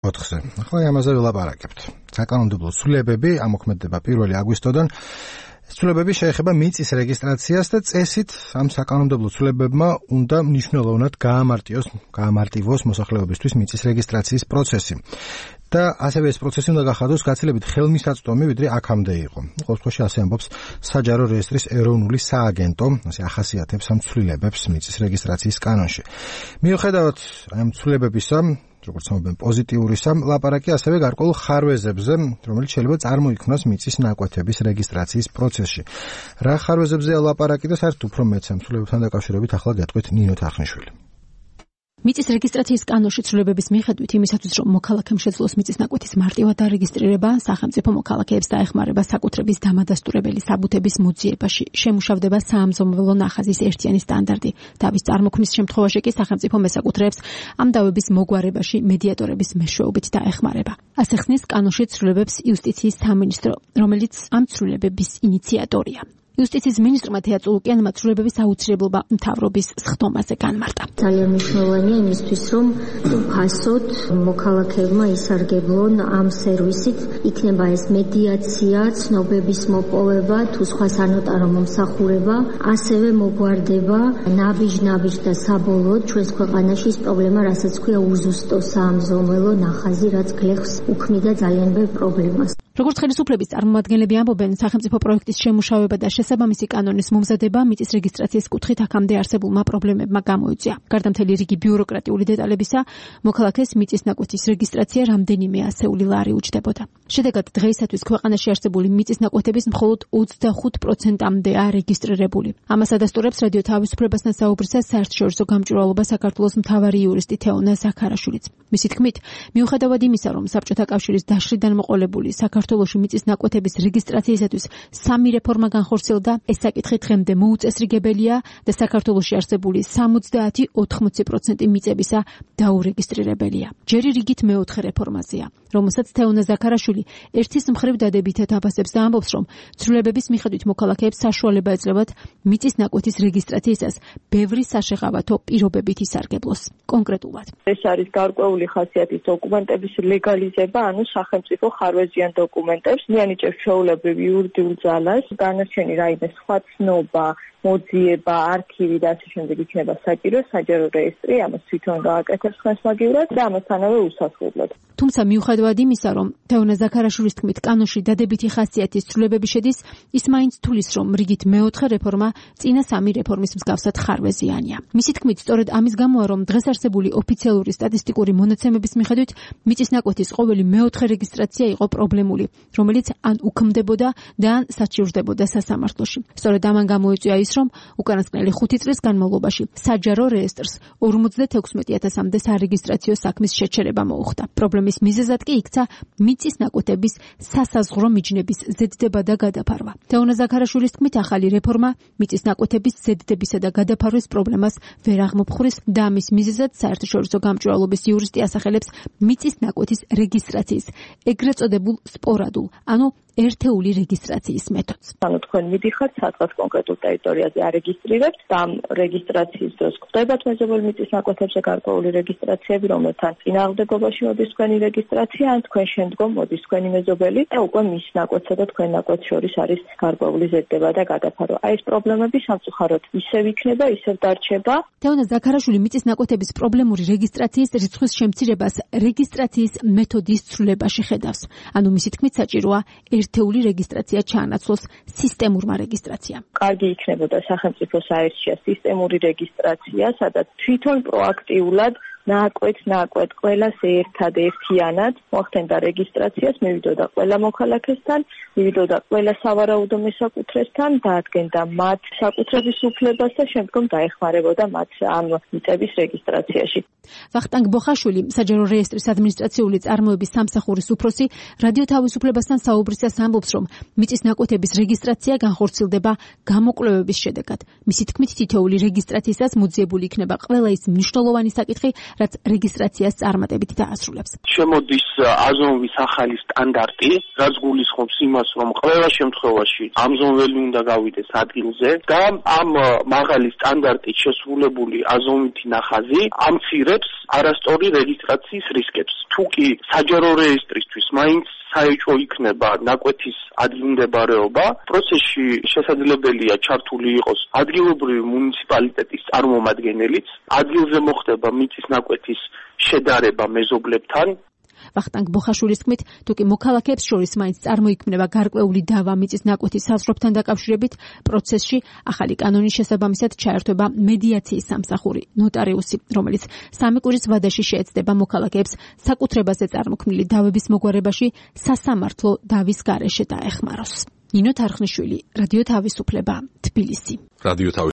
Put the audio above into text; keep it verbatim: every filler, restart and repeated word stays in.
ოთხზე. ახლა ამაზე ვილაპარაკებთ. საკანონმდებლო ცვლილებები ამოქმედება პირველი აგვისტოდან. ცვლილებები შეეხება მიწის რეგისტრაციას და წესით ამ საკანონმდებლო ცვლილებებმა უნდა მნიშვნელოვნად გაამარტივოს, გაამარტივოს მოსახლეობისთვის მიწის რეგისტრაციის პროცესი. და ასევე ეს პროცესი უნდა გახადოს გაცილებით ხელმისაწვდომი, ვიდრე აქამდე იყო. ყოველ შემთხვევაში ასე ამბობს საჯარო რეესტრის ეროვნული სააგენტო, ასე ახასიათებს ამ ცვლილებებს მიწის რეგისტრაციის კანონში. მიუხედავად ამ ცვლილებებისა, როგორც ამბობენ პოზიტიურისა, ლაპარაკი ასევე გარკვეულ ხარვეზებზე, რომელიც შეიძლება წარმოიქმნას მიწის ნაკვეთების რეგისტრაციის პროცესში. რა ხარვეზებზეა ლაპარაკი და საერთოდ უფრო მეც ამ ცვლილებებთან დაკავშირებით ახლა გეტყვით ნინო თახნიშვილი. მიწის რეგისტრაციის კანონში ცვლილებების მიხედვით იმისათვის რომ მოქალაქემ შეძლოს მიწის ნაკვეთის მარტივად დარეგისტრირება, სახელმწიფო მოქალაქეებს დაეხმარება საკუთრების დამადასტურებელი საბუთების მოძიებაში, შემუშავდება საამზომველო ნახაზის ერთიანი სტანდარტი. დავის წარმოქმნის შემთხვევაში კი სახელმწიფო მესაკუთრეებს ამ დავების მოგვარებაში მედიატორების მეშვეობით დაეხმარება. ასე ხსნის კანონში ცვლილებებს იუსტიციის სამინისტრო, რომელიც ამ ცვლილებების ინიციატორია. იუსტიციის მინისტრმა თეატრულუკიანმა ცვლილებების აუცილებლობა მთავრობის სხდომაზე განმარტა. ძალიან მნიშვნელოვანია იმისთვის, რომ უფასოდ მოქალაქეებმა ისარგებლონ ამ სერვისით, იქნება ეს მედიაცია, ცნობების მოპოვება, თუ სხვა სანოტარო მომსახურება, ასევე მოგვარდება ნაბიჯ-ნაბიჯ და საბოლოოდ ჩვენს ქვეყანაში ის პრობლემა, რასაც ქვია უზუსტო საამზომველო ნახაზი, რაც გლეხს უქმნიდა ძალიან ბევრ პრობლემას. როგორც ხელისუფლების წარმომადგენლები ამბობენ, სახელმწიფო პროექტის შემუშავება და შესაბამისი კანონის მომზადება მიწის რეგისტრაციის კუთხით აქამდე არსებულმა პრობლემებმა გამოიწვია. გარდა მთელი რიგი ბიუროკრატიული დეტალებისა, მოქალაქეს მიწის ნაკვეთის რეგისტრაცია რამდენიმე ასეული ლარი უჯდებოდა. შედეგად დღეისათვის ქვეყანაში არსებული მიწის ნაკვეთების მხოლოდ ოცდახუთ პროცენტამდეა რეგისტრირებული. ამას ადასტურებს რადიო თავისუფლებასთან საუბრისას საერთაშორისო გამჭვირვალობა საქართველოს მთავარი იურისტი თეონა ზაქარაშვილიც. მისი თქმით, მიუხედავად იმისა, რომ საბჭოთა კავშირის დაშლიდან მოყოლებული საქართველოში მიწის ნაკვეთების რეგისტრაციისათვის სამი რეფორმა განხორციელდა, ეს საკითხი დღემდე მოუწესრიგებელია და საქართველოში არსებული სამოცდაათი ოცდაოთხ პროცენტი მიწებისა დაურეგისტრირებელია. ჯერი რიგით მეოთხე რეფორმაზეა, რომელსაც თეონა ზაქარაშვილი ერთის მხრივ დადებითად აფასებს და ამბობს, რომ ცვლილებების მიხედვით მოქალაქეებს საშუალება ეძლევათ მიწის ნაკვეთის რეგისტრაციისას ბევრი საშეღავათო პირობებით ისარგებლოს. კონკრეტულად, ეს არის გარკვეული ხასიათის დოკუმენტების ლეგალიზება, ანუ სახელმწიფო ხარვეზიან დოკუმენტებს, მიანიჭებს ჩვეულებრივ იურიდიულ ძალას, განარჩენი რაიმე სხვა ცნობა, მოძიება, არქივი და ასე შემდეგ იქნება საჭირო, საჯარო რეესტრი ამას თვითონ გააკეთებს ხელს მაგივრად და ამასთანავე უსასრულოდ. თუმცა მიუხედავად იმისა, რომ თეონა ზაქარაშვილის თქმით კანონში დადებითი ხასიათის ცვლილებები შედის, ის მაინც თulis, რომ რიგით მეოთხე რეფორმა წინა სამი რეფორმის მსგავსად ხარვეზიანია. მისი თქმით, სწორედ ამის გამოა, რომ დღეს არსებული ოფიციალური სტატისტიკური მონაცემების მიხედვით მიწის ნაკვეთის ყოველი მეოთხე რეგისტრაცია იყო პრობლემული, რომელიც ან უქმდებოდა და ან საჩივრდებოდა სასამართლოში. სწორედ ამან გამოიწვია ის, რომ უკანასკნელი ხუთი წლის განმავლობაში საჯარო რეესტრს ორმოცდათექვსმეტი ათასამდე სარეგისტრაციო საქმის შეჩერება მოუხდა. პრობლემის მიზეზად კი იქცა მიწის ნაკვეთების სასაზღვრო მიჯნების ზედდება და გადაფარვა. თეონა ზაქარაშვილის თქმით, ახალი რეფორმა მიწის ნაკვეთების ზედდებისა და გადაფარვის პრობლემას ვერ აღმოფხვრეს და ამის მიზეზად საერთაშორისო გამჭვირვალობის იურისტი ასახელებს მიწის ნაკვეთის რეგისტრაციის ეგრეთ წოდებულ სპორადულ, ანუ ერთეული რეგისტრაციის მეთოდს. ანუ თქვენ მიდიხართ სადღაც კონკრეტულ ტერიტორიაზე არეგისტრირებთ და ამ რეგისტრაციის დროს ხდებათ მეზობელი მიწის ნაკვეთებზე გარკვეული რეგისტრაციები, რომელთან წინააღმდეგობაში მოდის თქვენი რეგისტრაცია, ან თქვენ შემდგომ მოდის თქვენი მეზობელი და უკვე მის ნაკვეთსა და თქვენ ნაკვეთს შორის არის გარკვეული ზედდება და გადაფარვა. აი ეს პრობლემები სამწუხაროდ ისევ იქნება, ისევ დარჩება. თეონა ზაქარაშვილი მიწის ნაკვეთების პრობლემური რეგისტრაციის რიცხვის შემცირებას რეგისტრაციის მეთოდის ცვლილებაში ხედავს. ანუ მისი თქმით საჭიროა ერთეული რეგისტრაცია ჩაანაცვლოს სისტემურმა რეგისტრაციამ. კარგი იქნებოდა სახელმწიფო საერთაშორისო სისტემური რეგისტრაცია, სადაც თვითონ პროაქტიულად ნაკვეთს ნაკვეთ ყველას ერთად ერთიანად მოახდენდა რეგისტრაციას, მივიდოდა ყველა მოქალაქესთან, მივიდოდა ყველა სავარაუდო მესაკუთრესთან, დაადგენდა მათ საკუთრების უფლებას და შემდგომ დაეხმარებოდა მათ ამ მიწების რეგისტრაციაში. ვახტანგ ბოხაშვილი, საჯარო რეესტრის ადმინისტრაციული წარმოების სამსახურის უფროსი, რადიო თავისუფლებასთან საუბრისას ამბობს, რომ მიწის ნაკვეთების რეგისტრაცია განხორციელდება გამოკვლევების შედეგად. მისი თქმით, თითოეული რეგისტრაციისას მოძიებული იქნება ყველა ის მნიშვნელოვანი საკითხი, რაც რეგისტრაციას წარმატებით დაასრულებს. შემოდის აზონვის ახალი სტანდარტი, რაც გულისხმობს იმას, რომ ყველა შემთხვევაში ამზონველი უნდა გავიდეს ადგილზე და ამ მაღალი სტანდარტით შესრულებული აზონვითი ნახაზი ამცირებს არასწორი რეგისტრაციის რისკებს. თუ კი საჯარო რეესტრისთვის მაინც საეჭვო იქნება ნაკვეთის ადგილმდებარეობა, პროცესში შესაძლებელია ჩართული იყოს ადგილობრივი მუნიციპალიტეტის წარმომადგენელიც, ადგილზე მოხდება მიწის ნაკვეთის შედარება მეზობლებთან. ვახტანგ ბოხაშვილის თქმით, თუ კი მოქალაქეებს შორის მაინც წარმოიქმნება გარკვეული დავა მიწის ნაკვეთის საზღვრებთან დაკავშირებით, პროცესში ახალი კანონის შესაბამისად ჩაერთვება მედიაციის სამსახური, ნოტარიუსი, რომელიც სამი კვირის ვადაში შეეცდება მოქალაქეებს საკუთრებაზე წარმოქმნილი დავების მოგვარებაში სასამართლო დავის გარეშე დაეხმაროს. ნინო თარხნიშვილი, რადიო თავისუფლება, თბილისი. რადიო